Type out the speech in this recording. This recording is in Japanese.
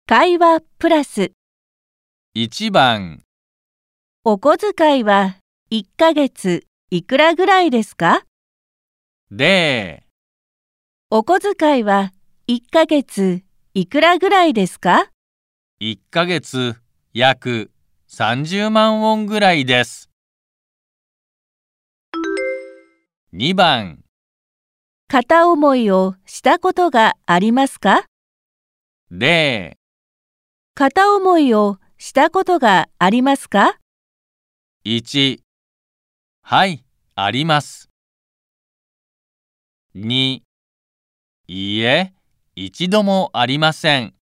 会話プラス 1番、 お小遣いは1ヶ月いくらぐらいですか？ 0、 お小遣いは1ヶ月いくらぐらいですか？ 1ヶ月約30万ウォンぐらいです。2番、 片思いをしたことがありますか？ 0、 片思いをしたことがありますか？ 1、はい、あります。2、いいえ、一度もありません。